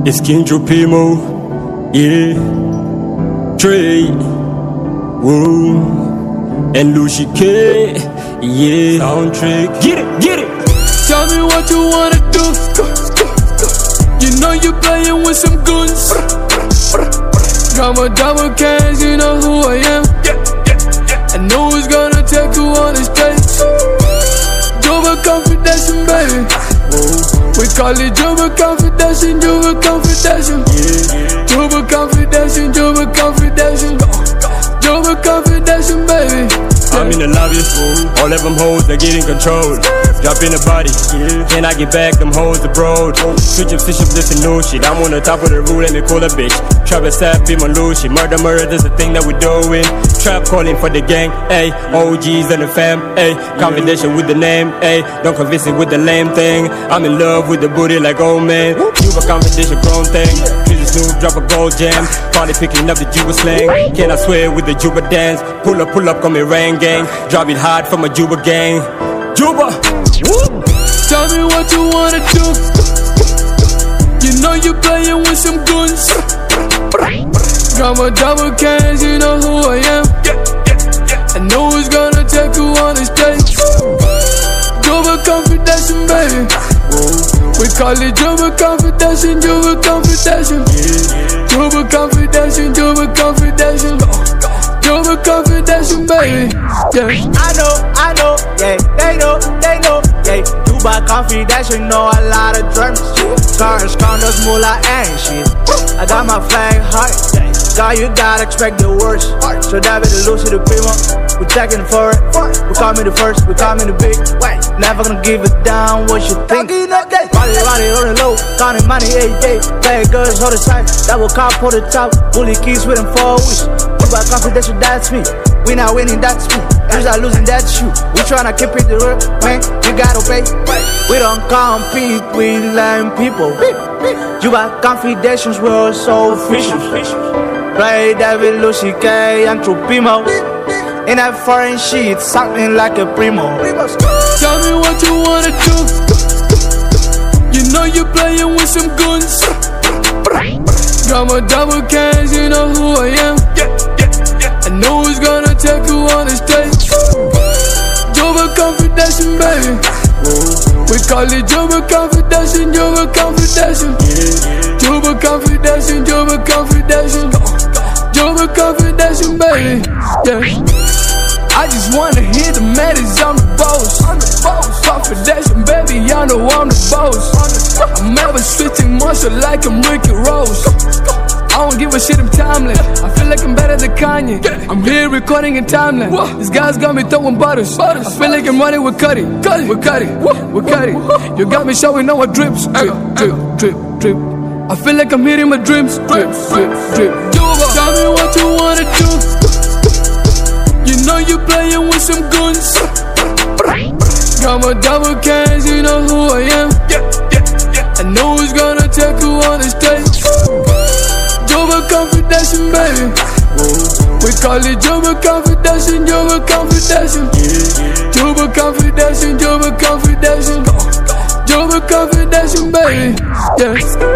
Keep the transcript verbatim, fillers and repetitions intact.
It's Kendro Primo, yeah, Trey, woo, and Lucy K, yeah, soundtrack. Get it, get it. Tell me what you wanna do. You know you playing with some guns. Got my double cans, you know who I am. I know who's gonna take you on the stage. Juba Confidential, baby. We call it Juba Confidential, Juba Confidential. Juba Confidential, Juba Confidential. Juba Confidential, baby. I'm in the lobby, all of them hoes, they get in control. Drop in the body, can I get back, them hoes abroad. Switch up, switch up, this and new shit. I'm on the top of the roof, let me call a bitch. Travis Sapp, be my Lucy. Murder, murder, that's the thing that we doing. Trap calling for the gang, ayy. O Gs and the fam, ayy. Confidential with the name, ayy. Don't convince it with the lame thing. I'm in love with the booty like old man. Juba Confidential, grown thing. Trees Snoop, drop a gold jam. Probably picking up the Juba slang. Can I swear with the Juba dance? Pull up, pull up, call me Rain Gang. Drop it hard from a Juba gang. Juba! Woo! Tell me what you wanna do. You know you playing with some guns. Got my double cans, you know who I am. I know who's gonna take you on the stage. Juba Confidential, baby. We call it Juba Confidential, Juba Confidential. Juba Confidential, Juba Confidential. Juba Confidential, baby. Yeah. I know, I know, yeah, they know, they know, yeah. Juba Confidential, know a lot of drums. Cars, condos, moolah, and shit. I got my flag high. God, you gotta expect the worst. So David and Lucy the Primo, we checking for it. We call me the first, we call me the big. Never gonna give it down, what you think? Body, body on the low, counting money every day. Playing girls on the side, that will cop on the top. Bully keys with them four weeks. Juba Confidential, that's me. We not winning, that's me. Who's not losing, that's you. We tryna keep it the real, man. You gotta pay. We don't compete, we learn people. Juba Confidentials, we're so official. Play David, Lucy K, and True Primo. In that foreign shit, something like a primo. Tell me what you wanna do. You know you playing with some guns. Got my double cans, you know who I am. I know who's gonna take you on the stage. Juba Confidential, baby. We call it Juba Confidential, Juba Confidential. Juba Confidential, Juba Confidential. Juba Confidential, baby. Yeah. I just wanna hear the medals on the boss. Confidential, baby, I know I'm the boss. I'm ever switching muscle like I'm Ricky Rose. I don't give a shit, I'm timeless. I feel like I'm better than Kanye. I'm here recording in timeline. This guy's got me throwing butters. I feel like I'm running with Cuddy. With Cuddy, with Cuddy. You got me showing all my drips. Drip, drip, drip, drip. I feel like I'm hitting my dreams. Drip, drip, drip. Tell me what you wanna do. You know you playing with some guns. Got my double cans, you know who I am. I know who's gonna take you on the stage. Juba Confidential, baby. We call it Juba Confidential, Juba Confidential. Juba Confidential, Juba Confidential. Juba Confidential, baby. Yeah.